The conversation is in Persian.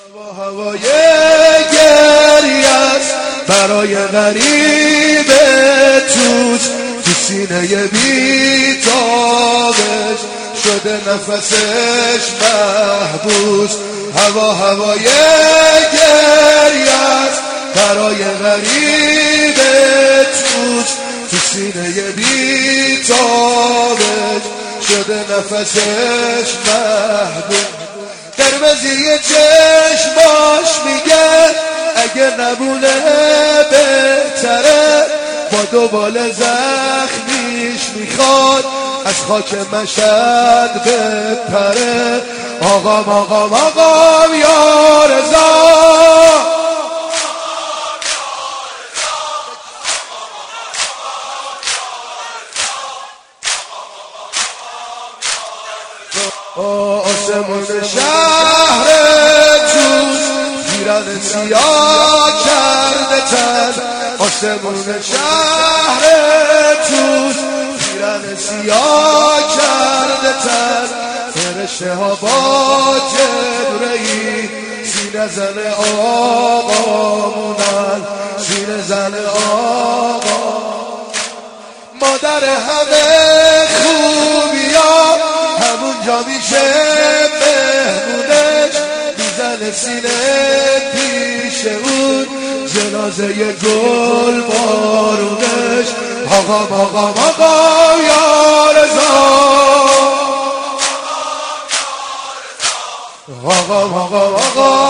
هوای گریه برای غریب توش، تو سینه بیتابش شده نفسش محبوس. هوای گریه برای غریب توش، تو سینه بیتابش شده نفسش محبوس. قرمزی چشماش میگه اگه نبونه بهتره، با دوبال زخمیش میخواد از خاک مشهد بپره. آقام یا رضا، آسمون شهر توس پیرن سیاه کرده تن. آسمون شهر توس پیرن سیاه کرده تن. فرشته ها با جبرئیل سینه زن آقامونن، سینه زن آقا. مادر همه خوبیا همونجا میشه بهمونش، میزنه سینه پیش اون جنازه گل بارونش. آقا یا رضا، آقا